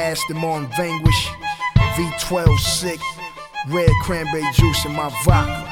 Aston Martin Vanquish, V12 sick, red cranberry juice in my vodka.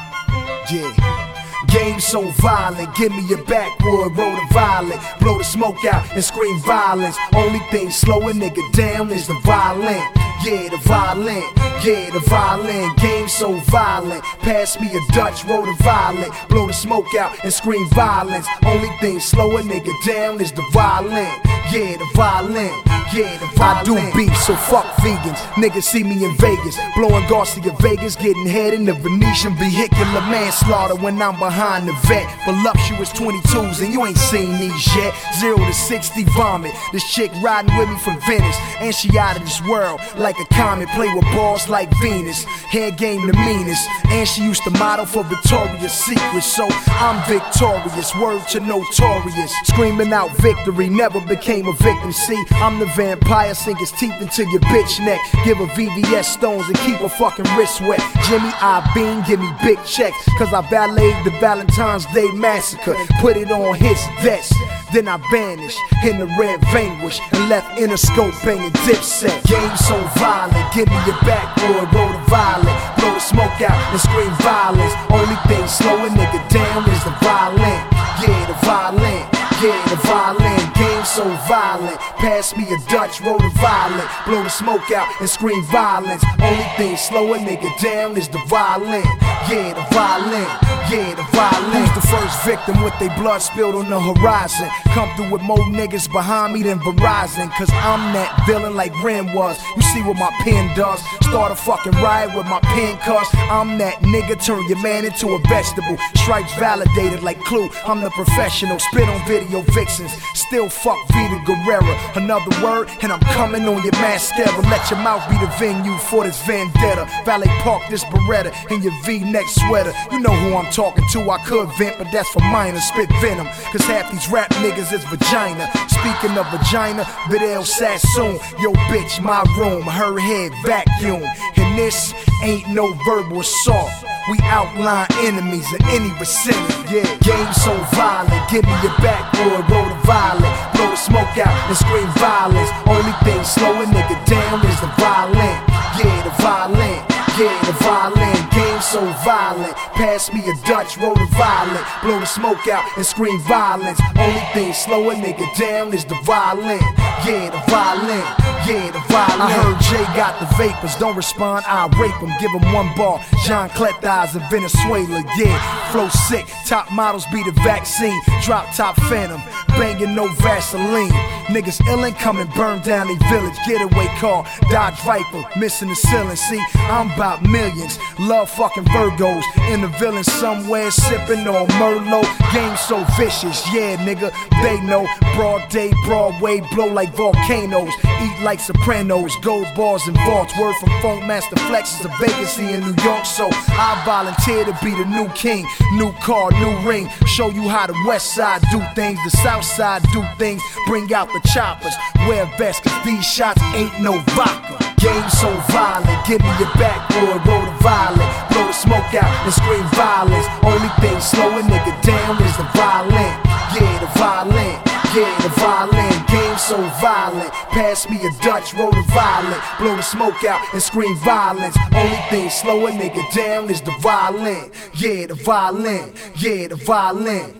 Yeah. Game so violent, give me your backwood, roll the violet, blow the smoke out and scream violence. Only thing slow a nigga down is the violin. Yeah, the violin, yeah, the violin. Game so violent, pass me a Dutch, roll the violet, blow the smoke out and scream violence. Only thing slow a nigga down is the violin. Yeah, the violin, yeah, the violin. I do beef, so fuck vegans. Niggas see me in Vegas, blowing Garcia Vegas, getting head in the Venetian vehicular manslaughter when I'm behind the vet. Voluptuous 22s and you ain't seen these yet. 0 to 60 vomit. This chick riding with me from Venice, and she out of this world like a comet. Play with balls like Venus, hair game the meanest, and she used to model for Victoria's Secret. So I'm victorious, word to notorious, screaming out victory, never became a victim. See, I'm the vampire, sink his teeth into your bitch neck, give her VVS stones and keep her fucking wrist wet. Jimmy Iovine, give me big checks, cause I valeted the Valentine's Day massacre, put it on his vest. Then I vanished in the red Vanquish and left Interscope banging Dipset. Game so violent, give me your backwood, roll the violet, blow the smoke out and scream violence. Only thing slow a nigga down is the violin. Yeah, the violin, yeah, the violin. Game so violent, pass me a Dutch, roll the violet, blow the smoke out and scream violence. Only thing slow a nigga down is the violin. Yeah, the violin, yeah, the violin. Who's the first victim with their blood spilled on the horizon? Come through with more niggas behind me than Verizon, cause I'm that villain like Ren was. You see what my pen does, start a fucking riot with my pen, cuz I'm that nigga, turn your man into a vegetable. Stripes validated like Clue, I'm the professional, spit on video vixens, still fuck Vita Guerrera. Another word and I'm coming on your mascara. Let your mouth be the venue for this vendetta. Valet park this Beretta in your V-neck sweater. You know who I'm talking to, I could vent, but that's for minor. Spit venom, cause half these rap niggas is vagina. Speaking of vagina, Vidal Sassoon, yo bitch, my room, her head vacuum. And this ain't no verbal assault, we outline enemies in any vicinity. Yeah, game so violent, give me your backwood, roll the violet, blow the smoke out and scream violence. Only thing slow a nigga down is the violin. Yeah, the violin, yeah, the violin. Game so violent, pass me a Dutch, roll the violet, blow the smoke out and scream violence. Only thing slow a nigga down is the violin. Yeah, the violin, yeah, the violin. I heard Jay got the vapors, don't respond, I'll rape him. Give him one bar, John Clethies in Venezuela. Yeah, flow sick, top models be the vaccine. Drop top phantom, banging no Vaseline. Niggas illin' come and burn down they village. Getaway car, Dodge Viper, missing the ceiling. See, I'm about millions, love fucking Virgos. In the villain somewhere, sipping on Merlot. Game so vicious, yeah nigga, they know. Broad day, Broadway, blow like volcanoes. Eat like Sopranos, gold bars and vaults. Word from Funk Master Flex is a vacancy in New York, so I volunteer to be the new king. New car, new ring, show you how the west side do things, the south side do things. Bring out the choppers, wear vests, cause these shots ain't no vodka. Game so violent, give me your backwood, roll the violet, blow the smoke out and scream violence. Only thing slow a nigga down is the violin. Yeah, the violin, yeah, the violin. Game so violent, pass me a Dutch, roll the violet, blow the smoke out and scream violence. Only thing slow a nigga down is the violin. Yeah, the violin, yeah, the violin.